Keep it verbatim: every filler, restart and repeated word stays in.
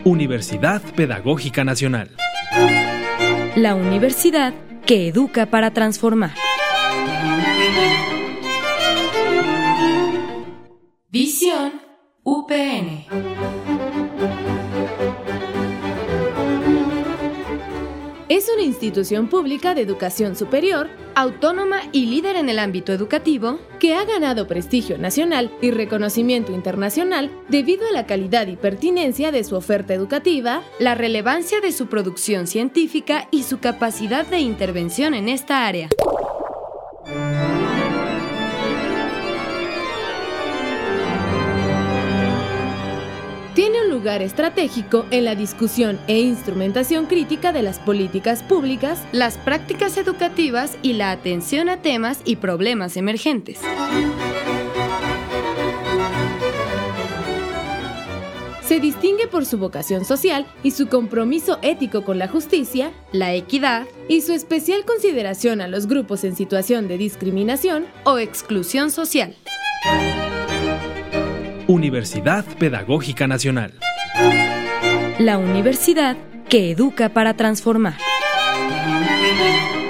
Universidad Pedagógica Nacional. La universidad que educa para transformar. Visión U P N. Es una institución pública de educación superior, autónoma y líder en el ámbito educativo, que ha ganado prestigio nacional y reconocimiento internacional debido a la calidad y pertinencia de su oferta educativa, la relevancia de su producción científica y su capacidad de intervención en esta área. Tiene un lugar estratégico en la discusión e instrumentación crítica de las políticas públicas, las prácticas educativas y la atención a temas y problemas emergentes. Se distingue por su vocación social y su compromiso ético con la justicia, la equidad y su especial consideración a los grupos en situación de discriminación o exclusión social. Universidad Pedagógica Nacional. La universidad que educa para transformar.